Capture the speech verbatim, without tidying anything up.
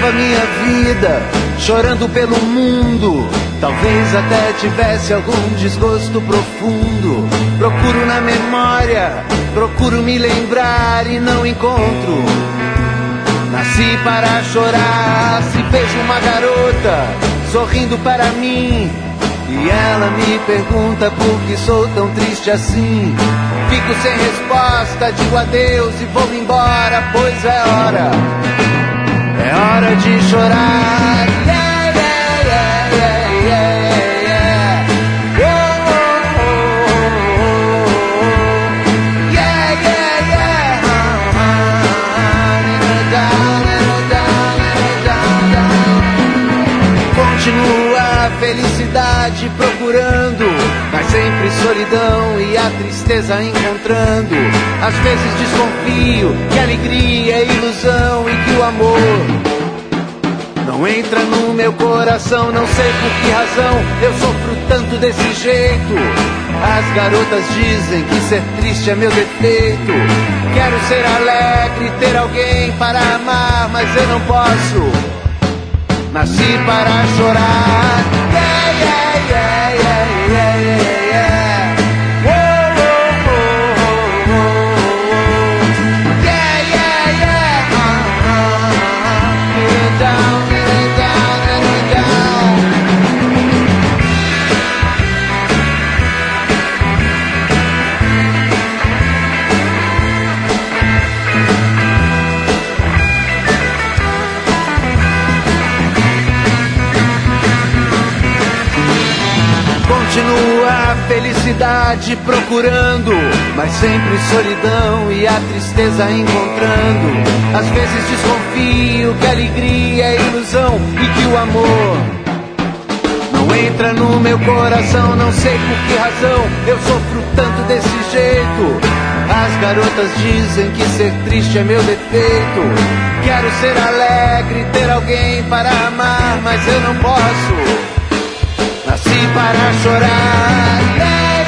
passava minha vida chorando pelo mundo. Talvez até tivesse algum desgosto profundo. Procuro na memória, procuro me lembrar e não encontro. Nasci para chorar, se fez uma garota sorrindo para mim. E ela me pergunta por que sou tão triste assim. Fico sem resposta, digo adeus e vou-me embora, pois é hora, é hora de chorar. Yeah, yeah, yeah, yeah, yeah, yeah. Oh, oh, oh, oh. Yeah, yeah, yeah. Little down, little down, little down, down. Continua a felicidade procurando, mas sempre solidão e a tristeza encontrando. Às vezes desconfio que a alegria é ilusão e que o amor não entra no meu coração. Não sei por que razão eu sofro tanto desse jeito. As garotas dizem que ser triste é meu defeito. Quero ser alegre, ter alguém para amar, mas eu não posso. Nasci para chorar. Yeah, yeah, yeah, yeah, yeah, yeah, yeah. Oh, oh, oh, oh, oh. Yeah, yeah, yeah. Uh, uh, uh. Get it down, get it down, get it down. Continua a felicidade procurando, mas sempre solidão e a tristeza encontrando. Às vezes desconfio que a alegria é ilusão e que o amor não entra no meu coração. Não sei por que razão eu sofro tanto desse jeito. As garotas dizem que ser triste é meu defeito. Quero ser alegre, ter alguém para amar, mas eu não posso. Nasci para chorar. Yeah.